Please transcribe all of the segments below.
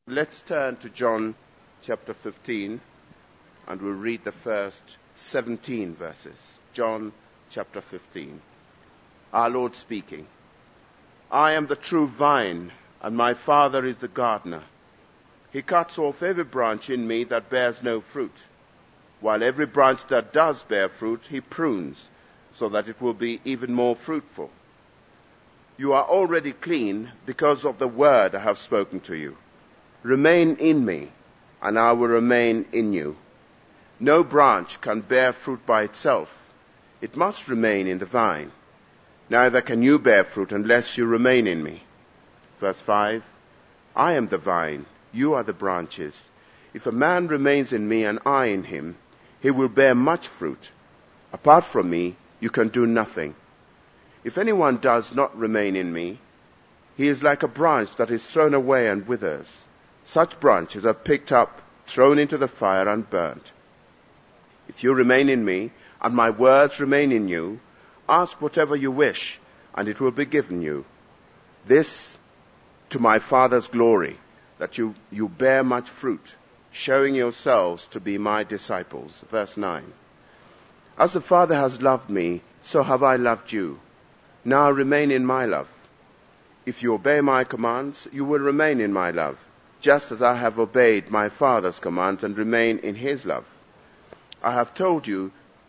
Let's turn to John chapter 15 and we'll read the first 17 verses. John chapter 15. Our Lord speaking. I am the true vine, and my Father is the gardener. He cuts off every branch in me that bears no fruit, while every branch that does bear fruit he prunes, so that it will be even more fruitful. You are already clean because of the word I have spoken to you. Remain in me, and I will remain in you. No branch can bear fruit by itself. It must remain in the vine. Neither can you bear fruit unless you remain in me. Verse 5, I am the vine, you are the branches. If a man remains in me and I in him, he will bear much fruit. Apart from me, you can do nothing. If anyone does not remain in me, he is like a branch that is thrown away and withers. Such branches are picked up, thrown into the fire, and burnt. If you remain in me, and my words remain in you, ask whatever you wish, and it will be given you. This to my Father's glory, that you bear much fruit, showing yourselves to be my disciples. Verse 9. As the Father has loved me, so have I loved you. Now remain in my love. If you obey my commands, you will remain in my love, just as I have obeyed my Father's commands and remain in his love. I have told you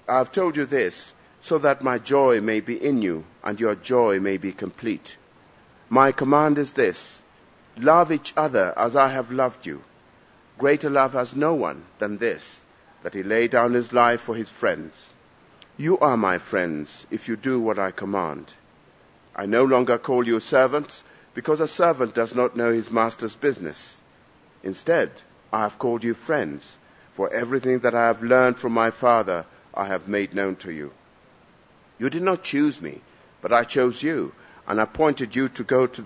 this, so that my joy may be in you, and your joy may be complete. My command is this: love each other as I have loved you. Greater love has no one than this, that he lay down his life for his friends. You are my friends, if you do what I command. I no longer call you servants, because a servant does not know his master's business. Instead, I have called you friends, for everything that I have learned from my Father I have made known to you. You did not choose me, but I chose you, and appointed you to go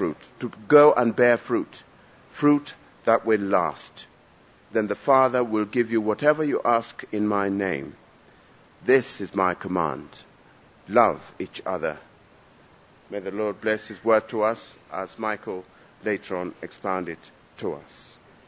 and bear fruit, fruit that will last. Then the Father will give you whatever you ask in my name. This is my command: love each other. May the Lord bless his word to us as Michael later on expound it to us.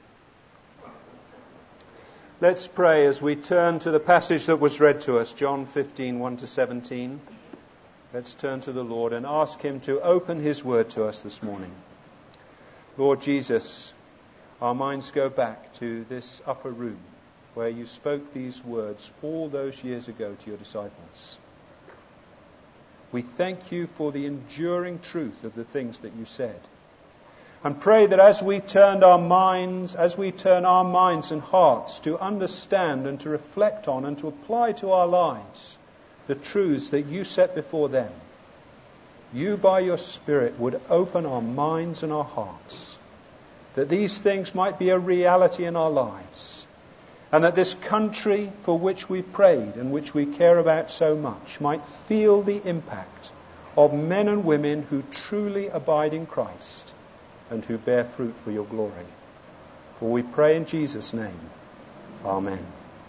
Let's pray as we turn to the passage that was read to us, John 15, 1-17. Let's turn to the Lord and ask him to open his word to us this morning. Lord Jesus, our minds go back to this upper room where you spoke these words all those years ago to your disciples. We thank you for the enduring truth of the things that you said. And pray that as we turn our minds and hearts to understand and to reflect on and to apply to our lives the truths that you set before them, you by your Spirit would open our minds and our hearts, that these things might be a reality in our lives, and that this country for which we prayed and which we care about so much might feel the impact of men and women who truly abide in Christ and who bear fruit for your glory. For we pray in Jesus' name. Amen.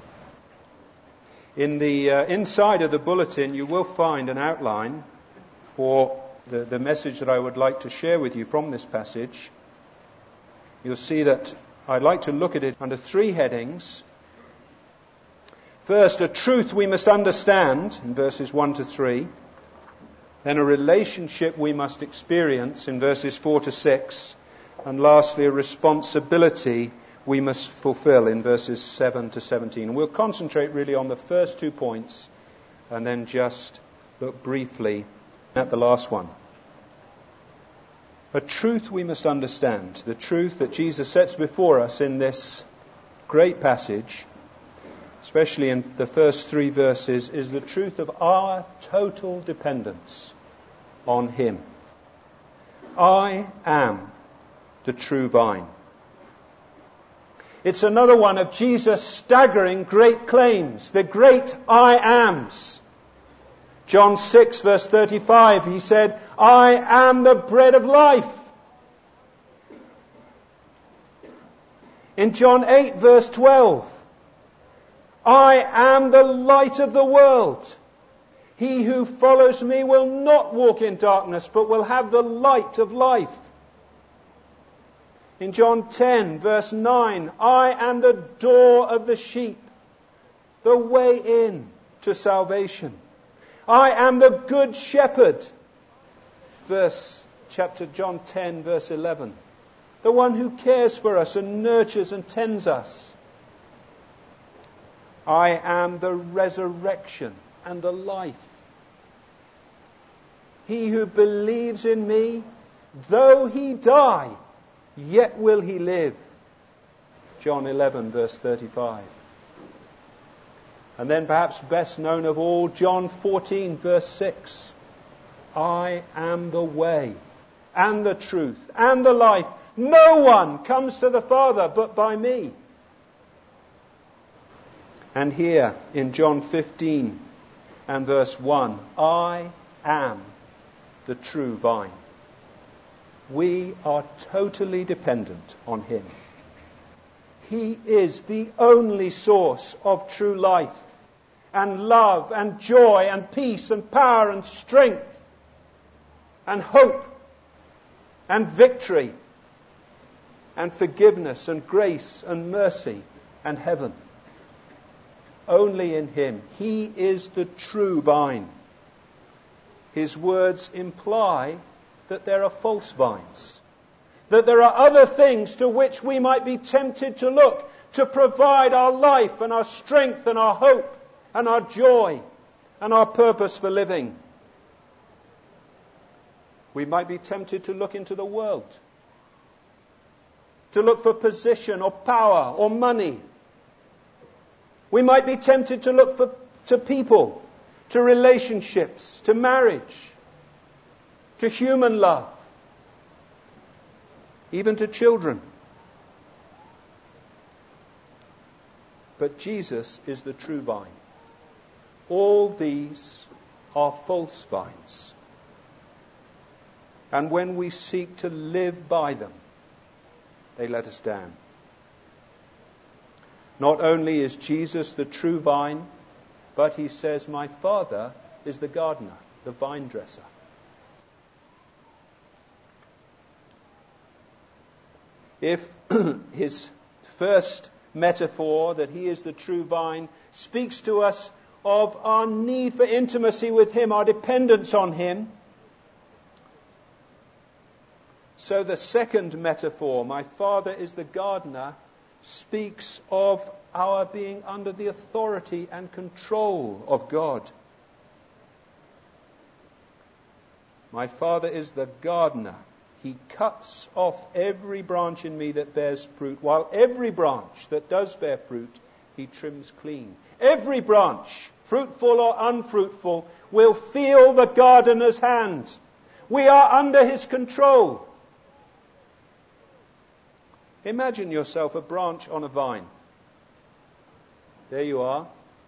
In the inside of the bulletin you will find an outline for the message that I would like to share with you from this passage. You'll see that I'd like to look at it under three headings. First, a truth we must understand in verses 1-3. Then a relationship we must experience in verses 4-6. And lastly, a responsibility we must fulfill in verses 7-17. And we'll concentrate really on the first 2 points and then just look briefly at the last one. A truth we must understand. The truth that Jesus sets before us in this great passage, especially in the first 3 verses, is the truth of our total dependence on him. I am the true vine. It's another one of Jesus' staggering great claims, the great I ams. John 6 verse 35, he said, I am the bread of life. In John 8 verse 12, I am the light of the world. He who follows me will not walk in darkness, but will have the light of life. In John 10, verse 9, I am the door of the sheep, the way in to salvation. I am the good shepherd. Chapter John 10, verse 11. The one who cares for us and nurtures and tends us. I am the resurrection and the life. He who believes in me, though he die, yet will he live. John 11, verse 35. And then perhaps best known of all, John 14, verse 6. I am the way and the truth and the life. No one comes to the Father but by me. And here in John 15 and verse 1, I am the true vine. We are totally dependent on him. He is the only source of true life and love and joy and peace and power and strength and hope and victory and forgiveness and grace and mercy and heaven. Only in him. He is the true vine. His words imply that there are false vines, that there are other things to which we might be tempted to look to provide our life and our strength and our hope and our joy and our purpose for living. We might be tempted to look into the world, to look for position or power or money. We might be tempted to look to people, to relationships, to marriage, to human love, even to children. But Jesus is the true vine. All these are false vines. And when we seek to live by them, they let us down. Not only is Jesus the true vine, but he says, my Father is the gardener, the vine dresser. If his first metaphor, that he is the true vine, speaks to us of our need for intimacy with him, our dependence on him, so the second metaphor, my Father is the gardener, speaks of our being under the authority and control of God. My Father is the gardener. He cuts off every branch in me that bears fruit, while every branch that does bear fruit, he trims clean. Every branch, fruitful or unfruitful, will feel the gardener's hand. We are under his control. Imagine yourself a branch on a vine. There you are.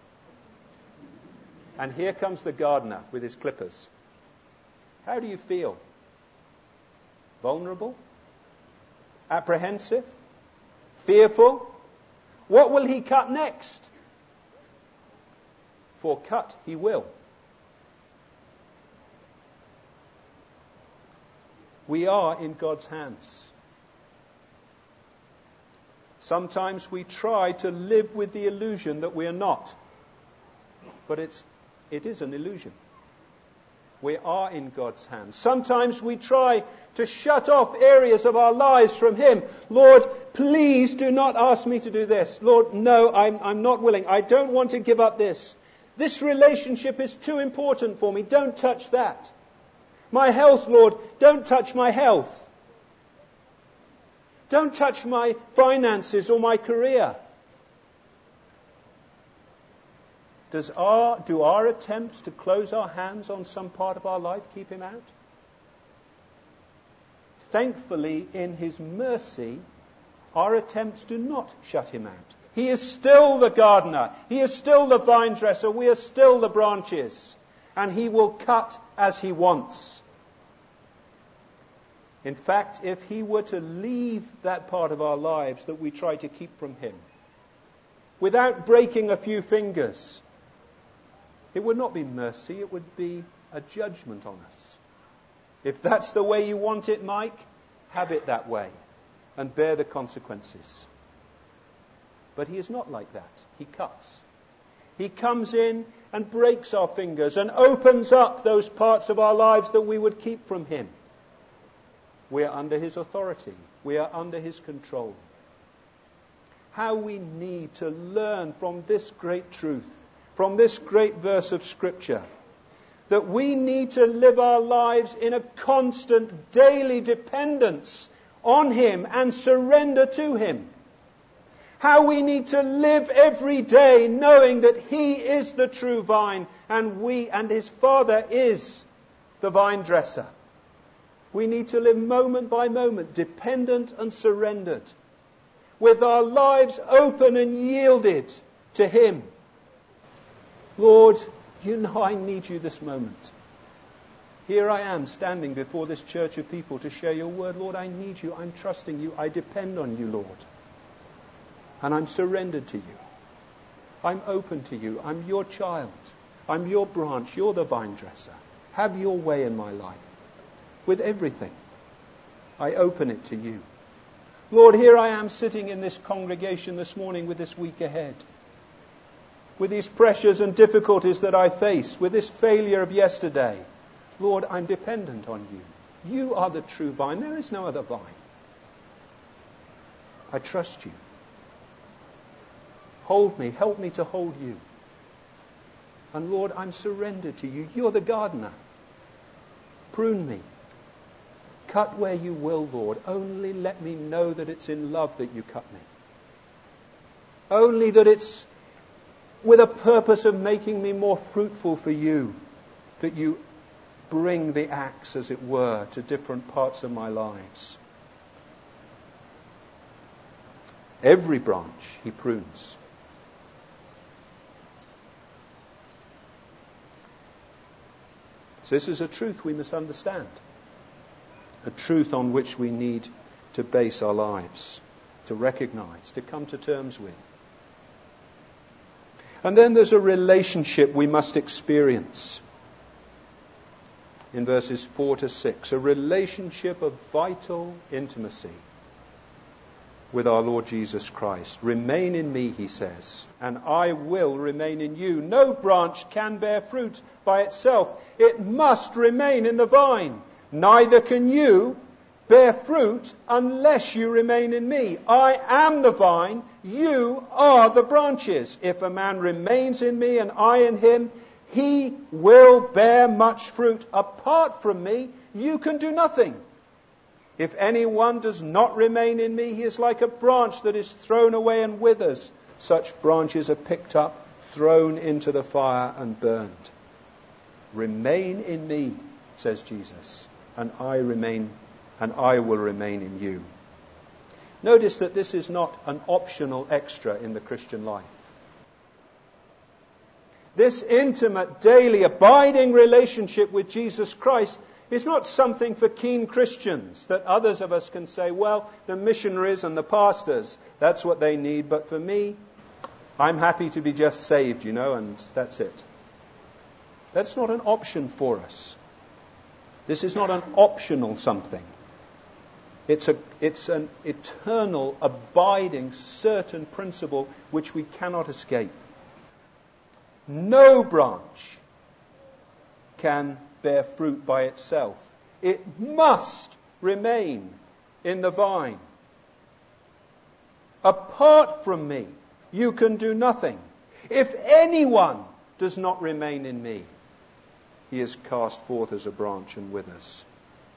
And here comes the gardener with his clippers. How do you feel? Vulnerable? Apprehensive? Fearful? What will he cut next? For cut he will. We are in God's hands. Sometimes we try to live with the illusion that we are not. But it is an illusion. We are in God's hands. Sometimes we try to shut off areas of our lives from him. Lord, please do not ask me to do this. Lord, no, I'm not willing. I don't want to give up this. This relationship is too important for me. Don't touch that. My health, Lord, don't touch my health. Don't touch my finances or my career. Do our attempts to close our hands on some part of our life keep him out? Thankfully, in his mercy, our attempts do not shut him out. He is still the gardener. He is still the vine dresser. We are still the branches. And he will cut as he wants. In fact, if he were to leave that part of our lives that we try to keep from him, without breaking a few fingers, it would not be mercy, it would be a judgment on us. If that's the way you want it, Mike, have it that way. and bear the consequences. But he is not like that. He cuts. He comes in and breaks our fingers and opens up those parts of our lives that we would keep from him. We are under his authority. We are under his control. How we need to learn from this great truth, from this great verse of Scripture, that we need to live our lives in a constant daily dependence on him and surrender to him. How we need to live every day knowing that he is the true vine and his Father is the vine dresser. We need to live moment by moment, dependent and surrendered, with our lives open and yielded to him. Lord, you know I need you this moment. Here I am standing before this church of people to share your word. Lord, I need you. I'm trusting you. I depend on you, Lord. And I'm surrendered to you. I'm open to you. I'm your child. I'm your branch. You're the vine dresser. Have your way in my life. With everything, I open it to you. Lord, here I am sitting in this congregation this morning with this week ahead, with these pressures and difficulties that I face, with this failure of yesterday. Lord, I'm dependent on you. You are the true vine. There is no other vine. I trust you. Hold me. Help me to hold you. And Lord, I'm surrendered to you. You're the gardener. Prune me. Cut where you will, Lord. Only let me know that it's in love that you cut me. Only that it's with a purpose of making me more fruitful for you, that you bring the axe, as it were, to different parts of my lives. Every branch he prunes. So this is a truth we must understand. A truth on which we need to base our lives, to recognize, to come to terms with. And then there's a relationship we must experience. In verses 4 to 6, a relationship of vital intimacy with our Lord Jesus Christ. Remain in me, he says, and I will remain in you. No branch can bear fruit by itself. It must remain in the vine. Neither can you bear fruit unless you remain in me. I am the vine, you are the branches. If a man remains in me and I in him, he will bear much fruit. Apart from me, you can do nothing. If anyone does not remain in me, he is like a branch that is thrown away and withers. Such branches are picked up, thrown into the fire and burned. Remain in me, says Jesus, and I will remain in you. Notice that this is not an optional extra in the Christian life. This intimate, daily, abiding relationship with Jesus Christ is not something for keen Christians that others of us can say, well, the missionaries and the pastors, that's what they need, but for me, I'm happy to be just saved, and that's it. That's not an option for us. This is not an optional something. It's an eternal, abiding, certain principle which we cannot escape. No branch can bear fruit by itself. It must remain in the vine. Apart from me, you can do nothing. If anyone does not remain in me, he is cast forth as a branch and withers.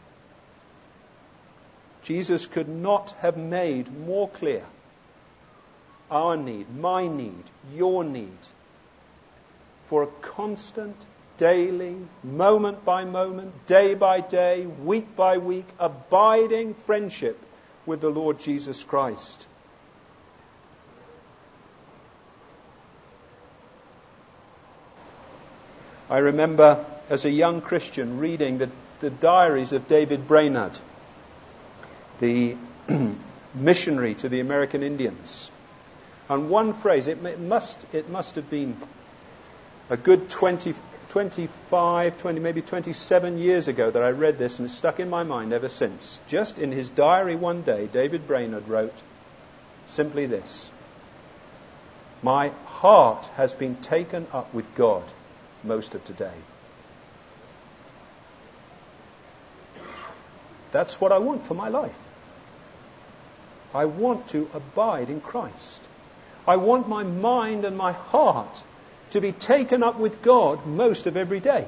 Jesus could not have made more clear our need, my need, your need, for a constant, daily, moment by moment, day by day, week by week, abiding friendship with the Lord Jesus Christ. I remember as a young Christian reading the diaries of David Brainerd, the missionary to the American Indians. And one phrase, it must have been a good 20 maybe 27 years ago that I read this, and it's stuck in my mind ever since. Just in his diary one day, David Brainerd wrote simply this: "My heart has been taken up with God most of today." That's what I want for my life. I want to abide in Christ. I want my mind and my heart to be taken up with God most of every day.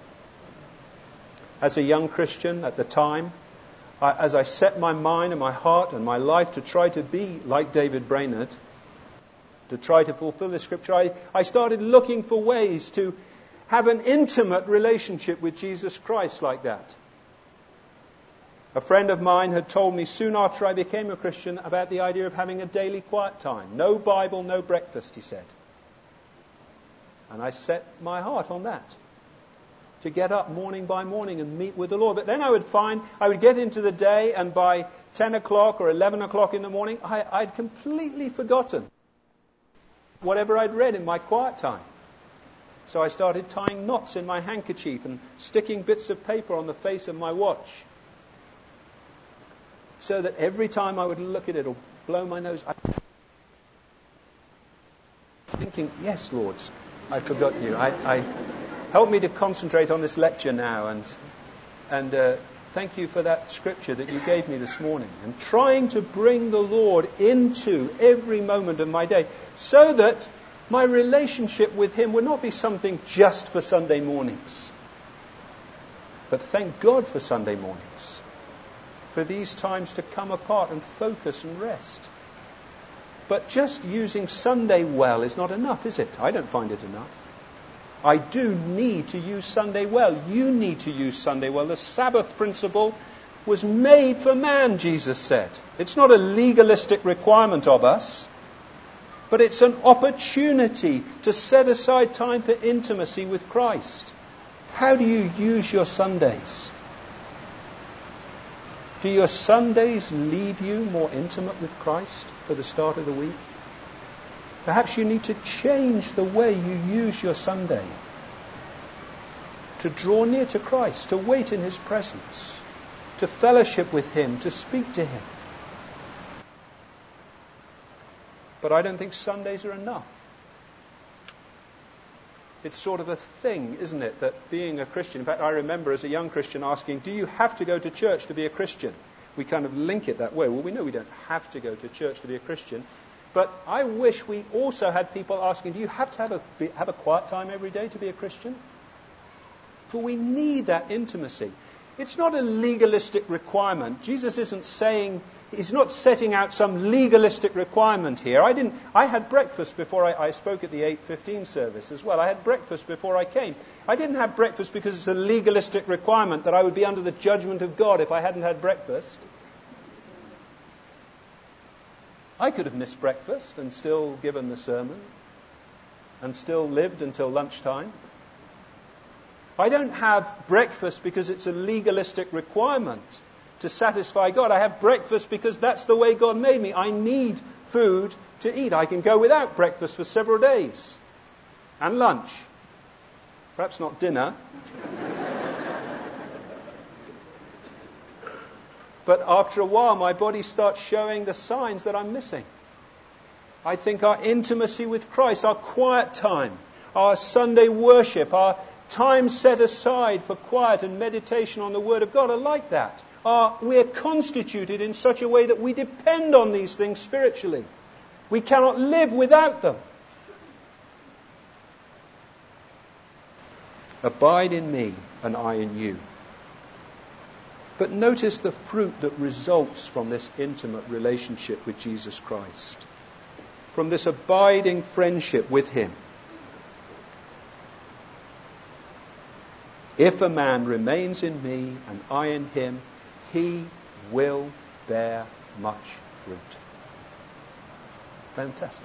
As a young Christian at the time, as I set my mind and my heart and my life to try to be like David Brainerd, to try to fulfill the Scripture, I started looking for ways to have an intimate relationship with Jesus Christ like that. A friend of mine had told me soon after I became a Christian about the idea of having a daily quiet time. No Bible, no breakfast, he said. And I set my heart on that, to get up morning by morning and meet with the Lord. But then I would get into the day, and by 10 o'clock or 11 o'clock in the morning, I'd completely forgotten whatever I'd read in my quiet time. So I started tying knots in my handkerchief and sticking bits of paper on the face of my watch, so that every time I would look at it or blow my nose, I'm thinking, yes, Lord, I forgot you. Help me to concentrate on this lecture now, and thank you for that scripture that you gave me this morning. And trying to bring the Lord into every moment of my day, so that my relationship with Him would not be something just for Sunday mornings. But thank God for Sunday mornings, for these times to come apart and focus and rest. But just using Sunday well is not enough, is it? I don't find it enough. I do need to use Sunday well. You need to use Sunday well. The Sabbath principle was made for man, Jesus said. It's not a legalistic requirement of us, but it's an opportunity to set aside time for intimacy with Christ. How do you use your Sundays? Do your Sundays leave you more intimate with Christ for the start of the week? Perhaps you need to change the way you use your Sunday to draw near to Christ, to wait in His presence, to fellowship with Him, to speak to Him. But I don't think Sundays are enough. It's sort of a thing, isn't it, that being a Christian... In fact, I remember as a young Christian asking, do you have to go to church to be a Christian? We kind of link it that way. Well, we know we don't have to go to church to be a Christian. But I wish we also had people asking, do you have to have a quiet time every day to be a Christian? For we need that intimacy. It's not a legalistic requirement. Jesus isn't saying... He's not setting out some legalistic requirement here. I had breakfast before I spoke at the 8:15 service as well. I had breakfast before I came. I didn't have breakfast because it's a legalistic requirement that I would be under the judgment of God if I hadn't had breakfast. I could have missed breakfast and still given the sermon and still lived until lunchtime. I don't have breakfast because it's a legalistic requirement to satisfy God. I have breakfast because that's the way God made me. I need food to eat. I can go without breakfast for several days. And lunch. Perhaps not dinner. But after a while, my body starts showing the signs that I'm missing. I think our intimacy with Christ, our quiet time, our Sunday worship, our time set aside for quiet and meditation on the Word of God are like that. We're constituted in such a way that we depend on these things spiritually. We cannot live without them. Abide in me and I in you. But notice the fruit that results from this intimate relationship with Jesus Christ, from this abiding friendship with Him. If a man remains in me and I in him, he will bear much fruit. Fantastic.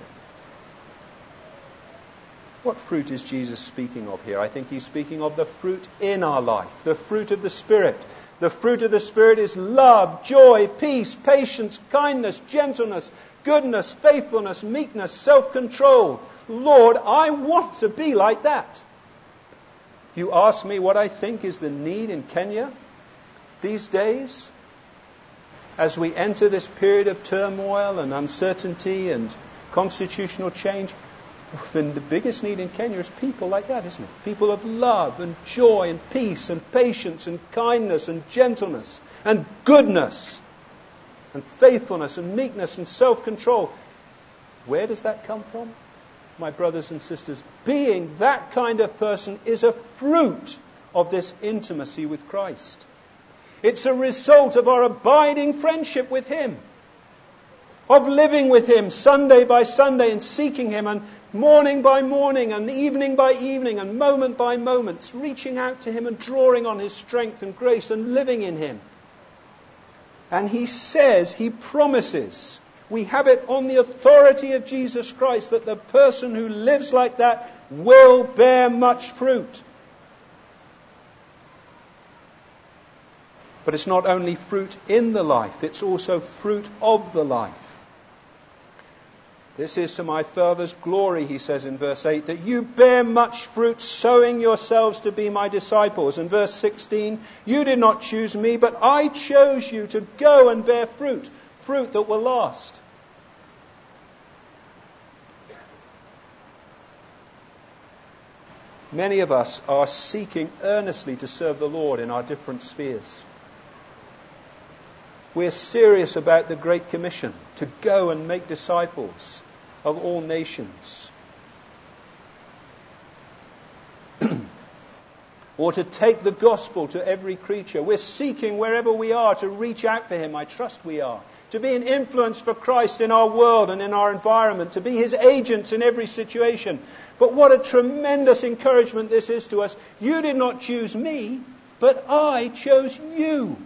What fruit is Jesus speaking of here? I think He's speaking of the fruit in our life, the fruit of the Spirit. The fruit of the Spirit is love, joy, peace, patience, kindness, gentleness, goodness, faithfulness, meekness, self-control. Lord, I want to be like that. You ask me what I think is the need in Kenya these days, as we enter this period of turmoil and uncertainty and constitutional change. Then the biggest need in Kenya is people like that, isn't it? People of love and joy and peace and patience and kindness and gentleness and goodness and faithfulness and meekness and self-control. Where does that come from? My brothers and sisters, being that kind of person is a fruit of this intimacy with Christ. It's a result of our abiding friendship with Him, of living with Him Sunday by Sunday and seeking Him, and morning by morning and evening by evening and moment by moment, reaching out to Him and drawing on His strength and grace and living in Him. And He says, He promises, we have it on the authority of Jesus Christ, that the person who lives like that will bear much fruit. But it's not only fruit in the life, it's also fruit of the life. This is to my Father's glory, He says in verse 8, that you bear much fruit, showing yourselves to be my disciples. And verse 16, you did not choose me, but I chose you to go and bear fruit, fruit that will last. Many of us are seeking earnestly to serve the Lord in our different spheres. We're serious about the Great Commission, to go and make disciples of all nations. Or to take the gospel to every creature. We're seeking wherever we are to reach out for Him. I trust we are. To be an influence for Christ in our world and in our environment. To be His agents in every situation. But what a tremendous encouragement this is to us. You did not choose me, but I chose you.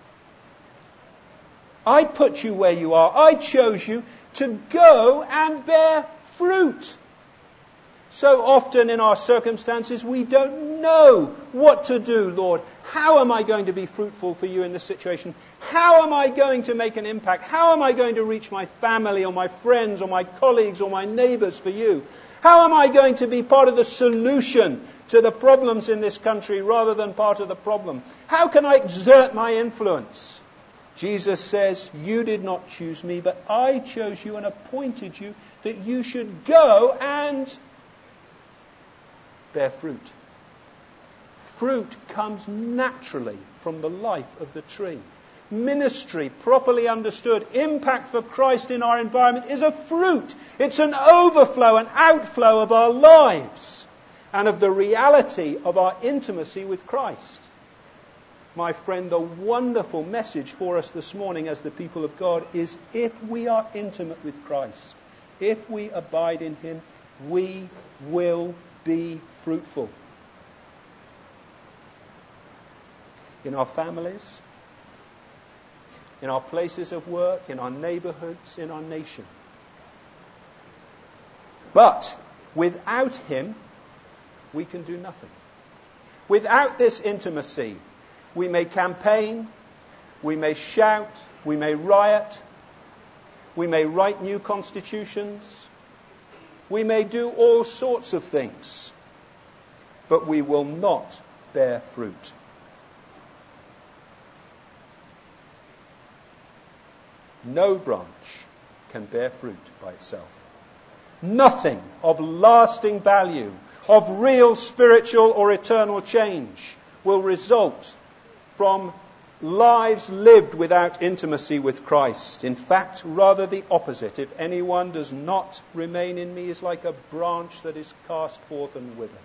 I put you where you are. I chose you to go and bear fruit. So often in our circumstances, we don't know what to do, Lord. How am I going to be fruitful for you in this situation? How am I going to make an impact? How am I going to reach my family or my friends or my colleagues or my neighbours for you? How am I going to be part of the solution to the problems in this country rather than part of the problem? How can I exert my influence? Jesus says, you did not choose me, but I chose you and appointed you that you should go and bear fruit. Fruit comes naturally from the life of the tree. Ministry, properly understood, impact for Christ in our environment is a fruit. It's an overflow, an outflow of our lives and of the reality of our intimacy with Christ. My friend, the wonderful message for us this morning as the people of God is, if we are intimate with Christ, if we abide in Him, we will be fruitful. In our families, in our places of work, in our neighborhoods, in our nation. But without Him, we can do nothing. Without this intimacy, we may campaign, we may shout, we may riot, we may write new constitutions, we may do all sorts of things, but we will not bear fruit. No branch can bear fruit by itself. Nothing of lasting value, of real spiritual or eternal change will result from lives lived without intimacy with Christ. In fact, rather the opposite. If anyone does not remain in me, is like a branch that is cast forth and withered.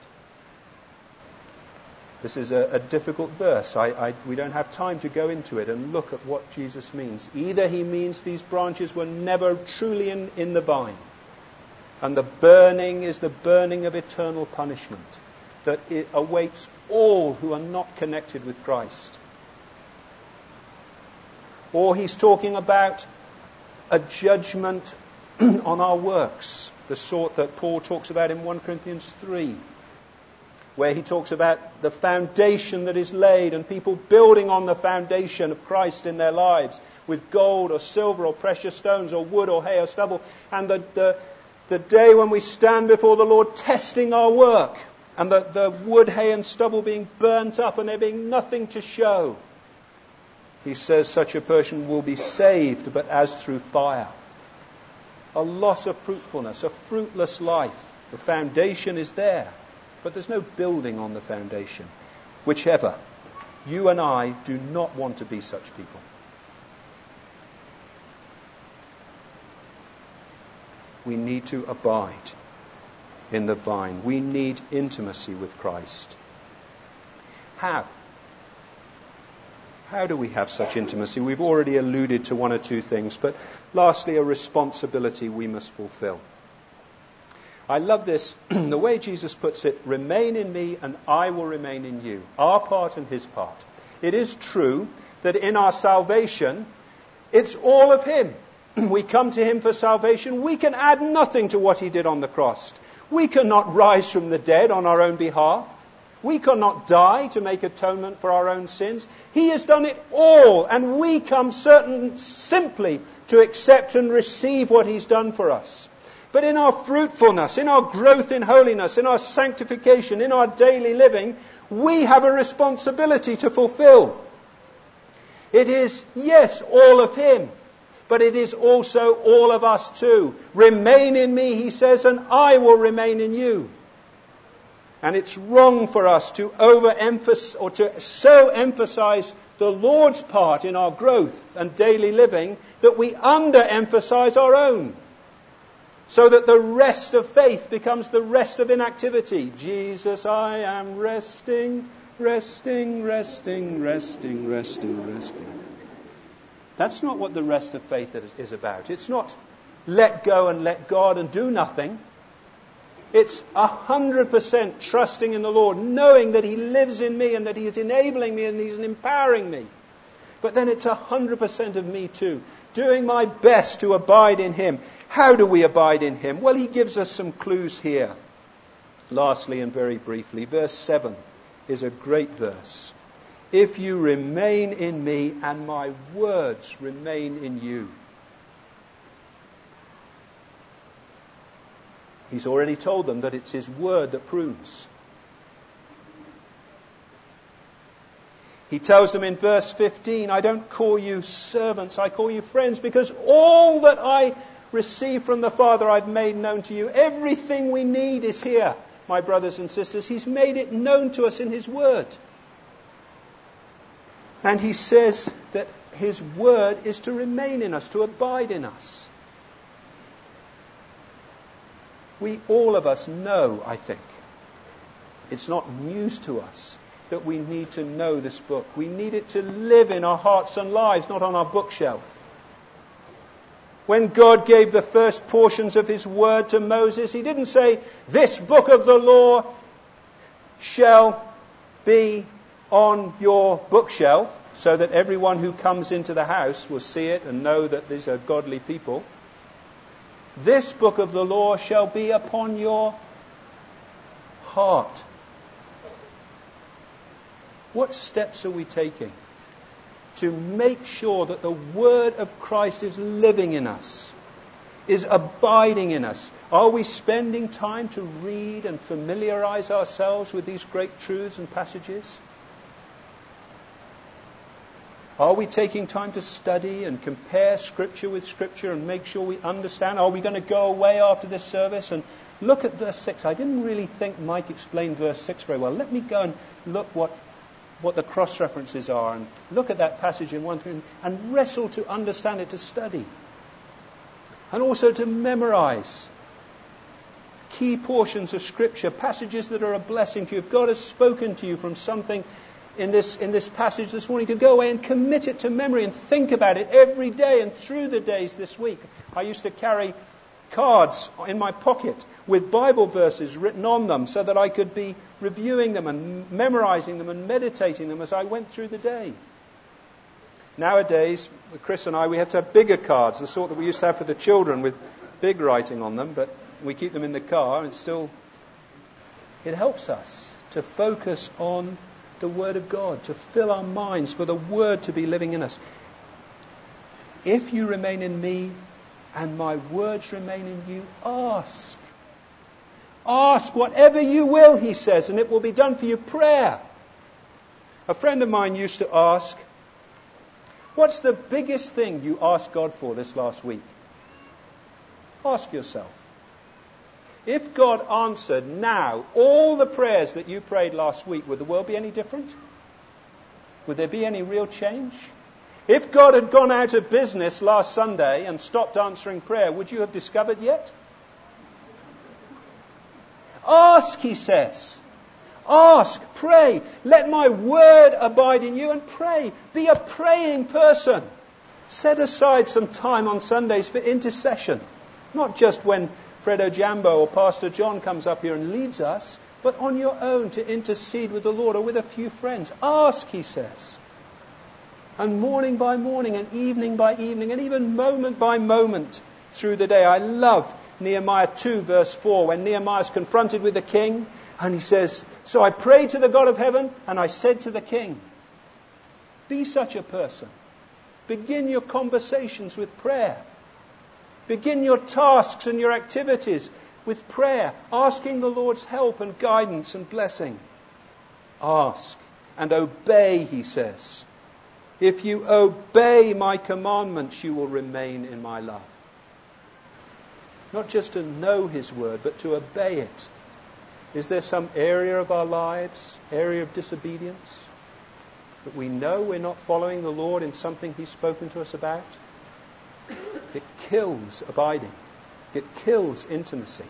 This is a difficult verse. We don't have time to go into it and look at what Jesus means. Either He means these branches were never truly in the vine, and the burning is the burning of eternal punishment that it awaits all who are not connected with Christ. Or He's talking about a judgment on our works, the sort that Paul talks about in 1 Corinthians 3, where he talks about the foundation that is laid and people building on the foundation of Christ in their lives with gold or silver or precious stones or wood or hay or stubble. And the day when we stand before the Lord testing our work, and the wood, hay and stubble being burnt up and there being nothing to show. He says such a person will be saved, but as through fire. A loss of fruitfulness, a fruitless life. The foundation is there, but there's no building on the foundation. Whichever, you and I do not want to be such people. We need to abide in the vine. We need intimacy with Christ. How? How do we have such intimacy? We've already alluded to one or two things, but lastly, a responsibility we must fulfill. I love this, the way Jesus puts it, remain in me and I will remain in you. Our part and his part. It is true that in our salvation, it's all of him. We come to him for salvation. We can add nothing to what he did on the cross. We cannot rise from the dead on our own behalf. We cannot die to make atonement for our own sins. He has done it all, and we come simply to accept and receive what he's done for us. But in our fruitfulness, in our growth in holiness, in our sanctification, in our daily living, we have a responsibility to fulfill. It is, yes, all of him, but it is also all of us too. Remain in me, he says, and I will remain in you. And it's wrong for us to overemphasize or to so emphasize the Lord's part in our growth and daily living that we underemphasize our own. So that the rest of faith becomes the rest of inactivity. Jesus, I am resting, resting, resting, resting, resting, resting. That's not what the rest of faith is about. It's not let go and let God and do nothing. It's 100% trusting in the Lord, knowing that he lives in me and that he is enabling me and he's empowering me. But then it's 100% of me too, doing my best to abide in him. How do we abide in him? Well, he gives us some clues here. Lastly and very briefly, verse 7 is a great verse. If you remain in me and my words remain in you. He's already told them that it's his word that prunes. He tells them in verse 15, I don't call you servants, I call you friends, because all that I received from the Father I've made known to you. Everything we need is here, my brothers and sisters. He's made it known to us in his word. And he says that his word is to remain in us, to abide in us. We, all of us, know, I think, it's not news to us that we need to know this book. We need it to live in our hearts and lives, not on our bookshelf. When God gave the first portions of his word to Moses, he didn't say, this book of the law shall be on your bookshelf, so that everyone who comes into the house will see it and know that these are godly people. This book of the law shall be upon your heart. What steps are we taking to make sure that the word of Christ is living in us, is abiding in us? Are we spending time to read and familiarize ourselves with these great truths and passages? Are we taking time to study and compare Scripture with Scripture and make sure we understand? Are we going to go away after this service and look at verse 6? I didn't really think Mike explained verse 6 very well. Let me go and look what the cross-references are and look at that passage in 1 and wrestle to understand it, to study. And also to memorize key portions of Scripture, passages that are a blessing to you. If God has spoken to you from something in this passage this morning, to go away and commit it to memory and think about it every day and through the days this week. I used to carry cards in my pocket with Bible verses written on them so that I could be reviewing them and memorizing them and meditating them as I went through the day. Nowadays, Chris and I, we have to have bigger cards, the sort that we used to have for the children with big writing on them, but we keep them in the car and it helps us to focus on the Word of God, to fill our minds for the Word to be living in us. If you remain in me and my words remain in you, ask. Ask whatever you will, he says, and it will be done for you. Prayer. A friend of mine used to ask, what's the biggest thing you asked God for this last week? Ask yourself. If God answered now all the prayers that you prayed last week, would the world be any different? Would there be any real change? If God had gone out of business last Sunday and stopped answering prayer, would you have discovered yet? Ask, he says. Ask, pray. Let my word abide in you and pray. Be a praying person. Set aside some time on Sundays for intercession. Not just when Fred Ojambo or Pastor John comes up here and leads us, but on your own to intercede with the Lord or with a few friends. Ask, he says. And morning by morning and evening by evening and even moment by moment through the day. I love Nehemiah 2 verse 4 when Nehemiah is confronted with the king and he says, so I prayed to the God of heaven and I said to the king, be such a person. Begin your conversations with prayer. Begin your tasks and your activities with prayer, asking the Lord's help and guidance and blessing. Ask and obey, he says. If you obey my commandments, you will remain in my love. Not just to know his word, but to obey it. Is there some area of our lives, area of disobedience, that we know we're not following the Lord in something he's spoken to us about? It kills abiding. It kills intimacy.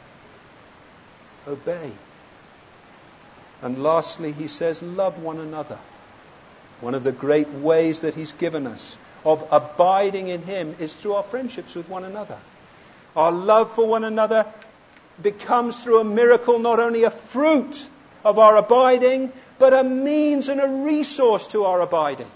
Obey. And lastly, he says, love one another. One of the great ways that he's given us of abiding in him is through our friendships with one another. Our love for one another becomes through a miracle not only a fruit of our abiding, but a means and a resource to our abiding.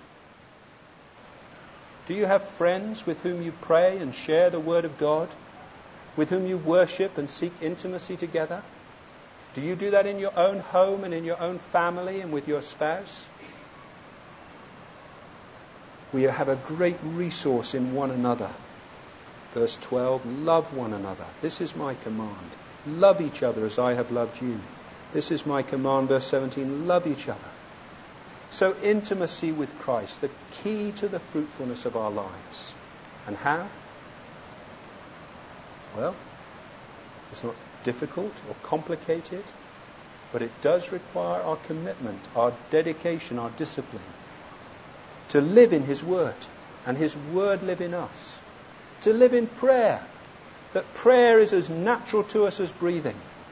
Do you have friends with whom you pray and share the Word of God? With whom you worship and seek intimacy together? Do you do that in your own home and in your own family and with your spouse? We have a great resource in one another. Verse 12, love one another. This is my command. Love each other as I have loved you. This is my command. Verse 17, love each other. So intimacy with Christ, the key to the fruitfulness of our lives. And how? Well, it's not difficult or complicated, but it does require our commitment, our dedication, our discipline to live in his word and his word live in us. To live in prayer, that prayer is as natural to us as breathing.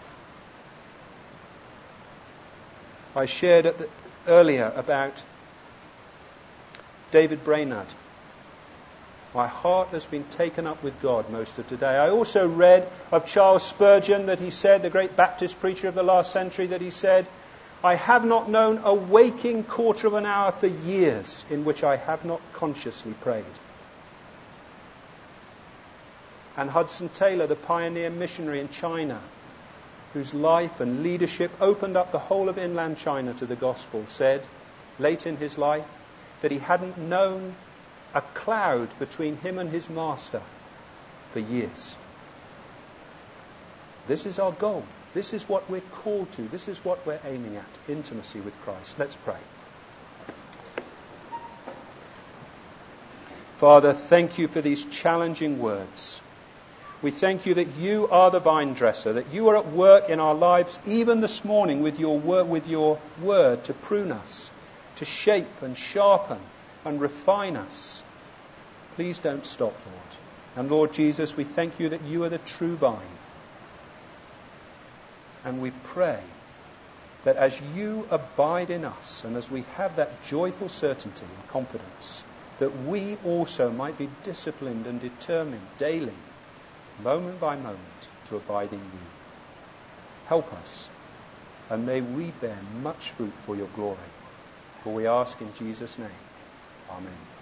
I shared earlier about David Brainerd. My heart has been taken up with God most of today. I also read of Charles Spurgeon that he said, the great Baptist preacher of the last century, that he said, I have not known a waking quarter of an hour for years in which I have not consciously prayed. And Hudson Taylor, the pioneer missionary in China, whose life and leadership opened up the whole of inland China to the gospel, said, late in his life, that he hadn't known a cloud between him and his master for years. This is our goal. This is what we're called to. This is what we're aiming at, intimacy with Christ. Let's pray. Father, thank you for these challenging words. We thank you that you are the vine dresser, that you are at work in our lives even this morning with your word to prune us, to shape and sharpen and refine us. Please don't stop, Lord. And Lord Jesus, we thank you that you are the true vine. And we pray that as you abide in us and as we have that joyful certainty and confidence, that we also might be disciplined and determined daily, moment by moment, to abide in you. Help us, and may we bear much fruit for your glory. For we ask in Jesus' name. Amen.